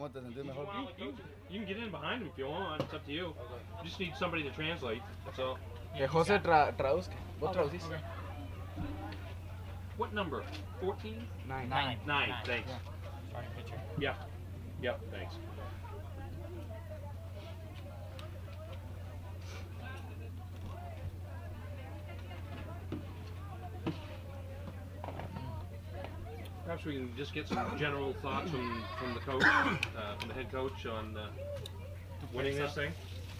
¿Cómo te sentís mejor? You can get in behind him if you want. It's up to you. You just need somebody to translate. That's all. Que José traduzca. ¿Vos traducís? Okay. What number? 14? 9. 9. 9. Thanks. Starting pitcher. Yeah. Yep. Thanks. Perhaps we can just get some general thoughts from the coach, from the head coach on winning this thing.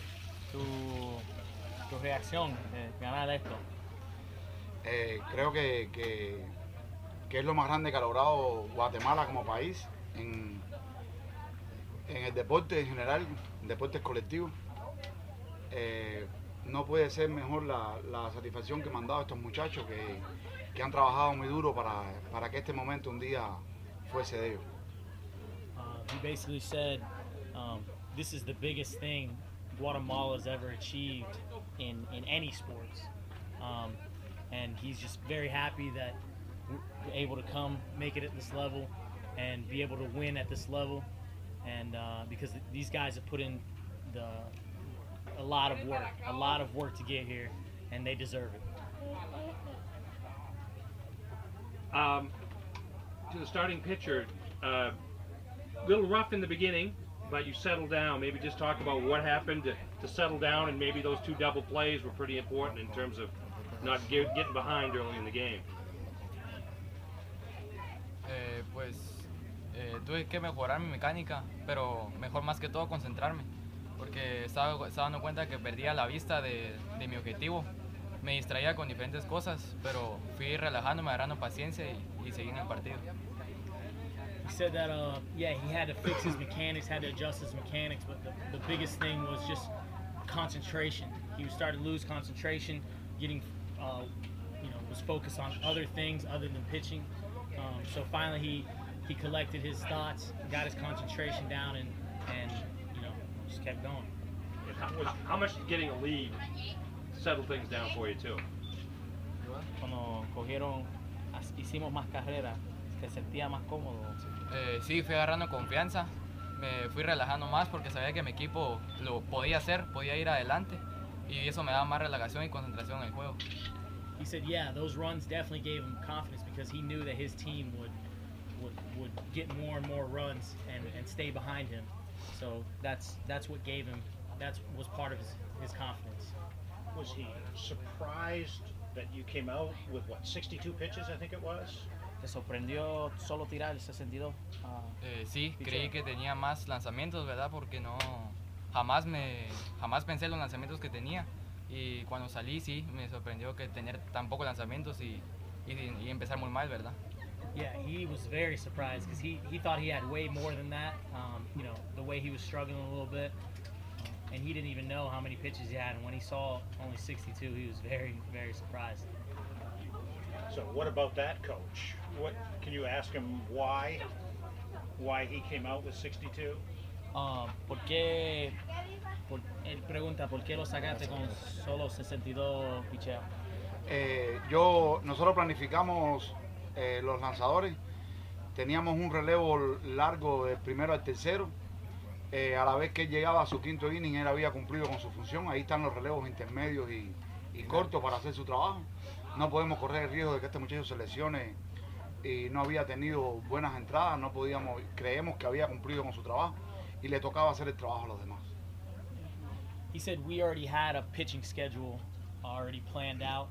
Tu reacción de ganar esto. Creo que es lo más grande que ha logrado Guatemala como país en el deporte en general, en deportes colectivos. No puede ser mejor la satisfacción que me han dado estos muchachos que han trabajado muy duro para que este momento un día fuese de ellos. He basically said, this is the biggest thing Guatemala's ever achieved in any sports. And he's just very happy that we're able to come, make it at this level, and be able to win at this level. And because these guys have put in a lot of work to get here, and they deserve it. To the starting pitcher, little rough in the beginning, but you settled down. Maybe just talk about what happened to settle down, and maybe those 2 double plays were pretty important in terms of not getting behind early in the game. Tuve que mejorar mi mecánica, pero mejor más que todo concentrarme, porque estaba dando cuenta que perdía la vista de mi objetivo. Me distraía con diferentes cosas, pero fui relajándome, agarrando paciencia y seguí en el partido. He said that, he had to fix his mechanics, had to adjust his mechanics, but the biggest thing was just concentration. He was starting to lose concentration, getting, was focused on other things other than pitching. So finally he collected his thoughts, got his concentration down, and just kept going. How much did getting a lead settle things down for you too? Cuando hicimos más carreras, se sentía más cómodo. Sí, fui agarrando confianza, me fui relajando más porque sabía que mi equipo lo podía hacer, podía ir adelante, y eso me daba más relajación y concentración en el juego. He said, those runs definitely gave him confidence because he knew that his team would get more and more runs and stay behind him. So that's what gave him, that was part of his confidence. Was he surprised that you came out with 62 pitches, I think it was? ¿Te sorprendió solo tirar el 62? Sí, creí que tenía más lanzamientos, ¿verdad? Porque jamás pensé en los lanzamientos que tenía, y cuando salí sí, me sorprendió que tener tan pocos lanzamientos y empezar muy mal, ¿verdad? Yeah, he was very surprised because he thought he had way more than that. The way he was struggling a little bit, and he didn't even know how many pitches he had. And when he saw only 62, he was very, very surprised. So what about that, coach? What can you ask him why he came out with 62? Él pregunta por qué lo sacaste con solo 62 picheos. Nosotros planificamos los lanzadores, teníamos un relevo largo del primero al tercero. A la vez que él llegaba a su quinto inning, él había cumplido con su función. Ahí están los relevos intermedios y cortos para hacer su trabajo. No podemos correr el riesgo de que este muchacho se lesione y no había tenido buenas entradas. Creemos que había cumplido con su trabajo y le tocaba hacer el trabajo a los demás. He said we already had a pitching schedule already planned out.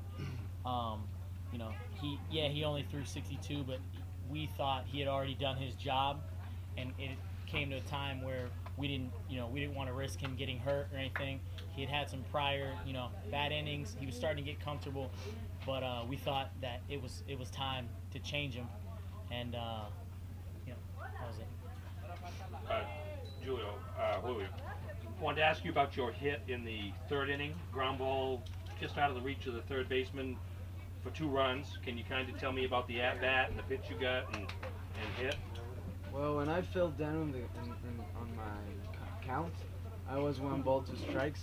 He only threw 62, but we thought he had already done his job, and it came to a time where we didn't want to risk him getting hurt or anything. He had some prior, bad innings. He was starting to get comfortable, but we thought that it was time to change him, and that was it. Julio, wanted to ask you about your hit in the third inning, ground ball just out of the reach of the third baseman for 2 runs. Can you kind of tell me about the at-bat and the pitch you got and hit? Well, when I fell down on my count, I was 1 ball 2 strikes.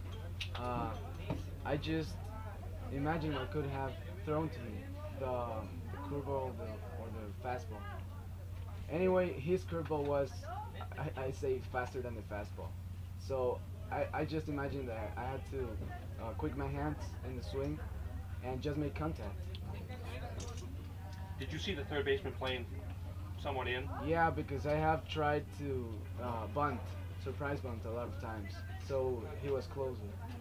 I just imagine what could have thrown to me, the curveball or the fastball. Anyway, his curveball was, I say, faster than the fastball. So I just imagined that I had to quick my hands in the swing and just make contact. Did you see the third baseman playing someone in? Yeah, because I have tried to bunt, surprise bunt a lot of times. So he was closer.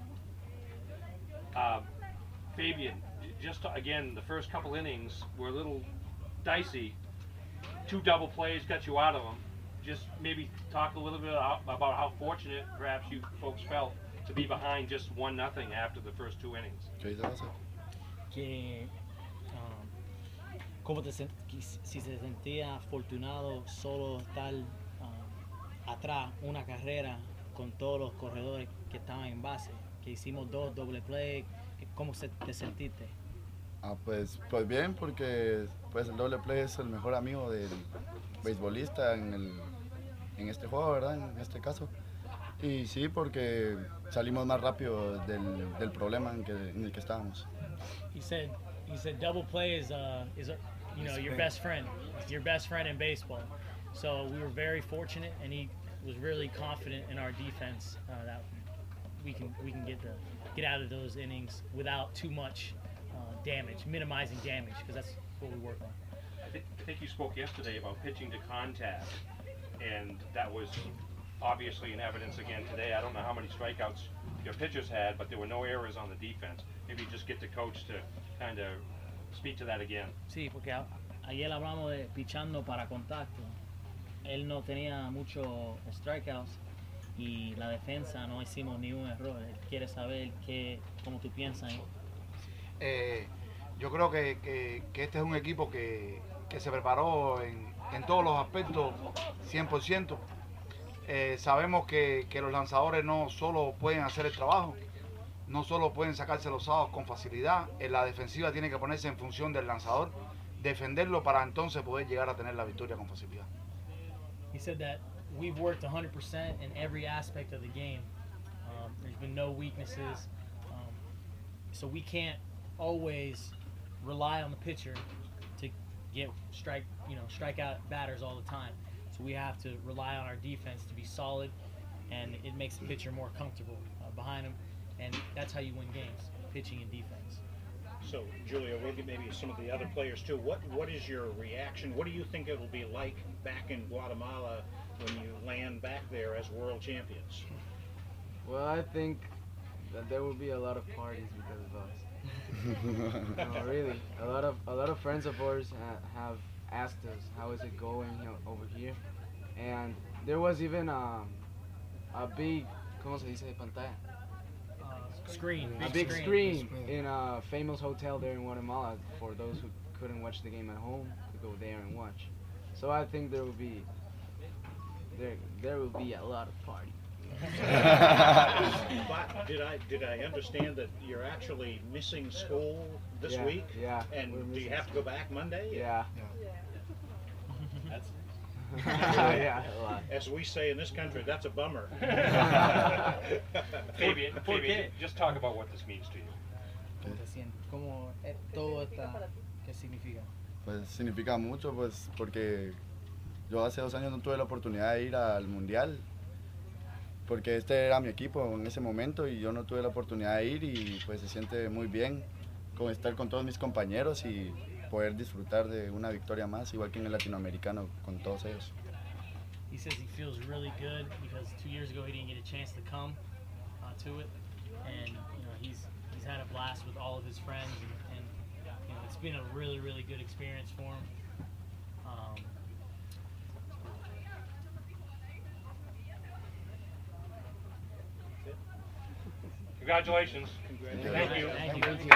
Fabian, again, the first couple innings were a little dicey. 2 double plays got you out of them. Just maybe talk a little bit about how fortunate perhaps you folks felt to be behind just 1-0 after the first 2 innings. Que, si se sentía afortunado solo estar atrás una carrera con todos los corredores que estaban en base, que hicimos 2 doble play, ¿cómo te sentiste? Pues bien, porque pues el doble play es el mejor amigo del beisbolista en este juego, ¿verdad? En este caso. Y sí, porque salimos más rápido del problema en el que estábamos. He said double play is your best friend. It's your best friend in baseball. So we were very fortunate, and he was really confident in our defense that we can get out of those innings without too much damage, minimizing damage, because that's what we work on. I think you spoke yesterday about pitching to contact, and that was obviously in evidence again today. I don't know how many strikeouts your pitchers had, but there were no errors on the defense. Maybe just get the coach to kind of speak to that again. Sí, porque ayer hablamos de pichando para contacto. Él no tenía muchos strikeouts y la defensa no hicimos ni un error. Él quiere saber cómo tú piensas. Yo creo que este es un equipo que se preparó en todos los aspectos 100%. Sabemos que los lanzadores no solo pueden hacer el trabajo, no solo pueden sacarse los outs con facilidad. La defensiva tiene que ponerse en función del lanzador, defenderlo para entonces poder llegar a tener la victoria con facilidad. He said that we've worked 100% in every aspect of the game. There's been no weaknesses, so we can't always rely on the pitcher to get strike out batters all the time. So we have to rely on our defense to be solid, and it makes the pitcher more comfortable behind him, and that's how you win games, pitching and defense. So, Julio, maybe some of the other players too. What is your reaction? What do you think it will be like back in Guatemala when you land back there as world champions? Well, I think that there will be a lot of parties because of us. No, really, a lot of friends of ours have asked us how is it going over here, and there was even a big, ¿cómo se dice pantalla? Screen. A big screen in a famous hotel there in Guatemala for those who couldn't watch the game at home to go there and watch. So I think there will be a lot of party. But did I understand that you're actually missing school this week? Yeah. And do you have to go back Monday? Yeah. That's Yeah, a lot. As we say in this country, that's a bummer. Fabian, just talk about what this means to you. ¿Cómo todo está? ¿Qué significa? Pues significa mucho, pues porque yo hace 2 años no tuve la oportunidad de ir al Mundial, porque este era mi equipo en ese momento y yo no tuve la oportunidad de ir, y pues se siente muy bien con estar con todos mis compañeros y poder disfrutar de una victoria más, igual que en el latinoamericano con todos ellos. He says he feels really good because 2 years ago he didn't get a chance to come to it, and he's had a blast with all of his friends, and it's been a really, really good experience for him. Congratulations. Thank you. Thank you.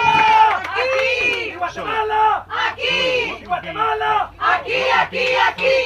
Aquí, Guatemala, aquí, Guatemala, aquí, aquí, aquí.